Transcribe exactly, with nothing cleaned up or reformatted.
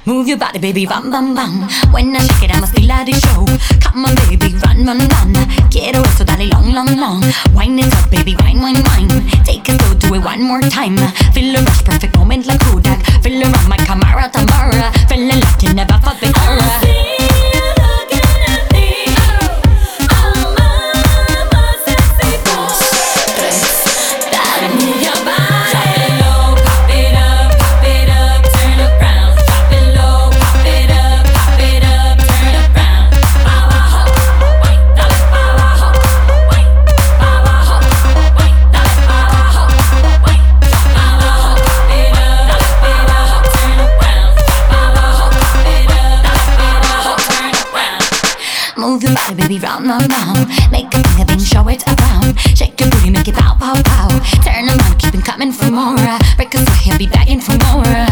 Move your body, baby, bam, bam, bam. When I shake it, I must feel like the show. Come on, baby, run, run, run. Quiero eso, dale long, long, long. Wine it up, baby, wine, wine, wine. Take it slow, do it one more time. Feel the rush, perfect moment like Kodak. Feel around my Camara, Tamara. Feeling like you never felt before. Move your body, baby, round, round, round. Make a thing, a thing, show it around. Shake your booty, make it pow, pow, pow. Turn around, keep it coming for more. Break a sweat, he'll be begging for more.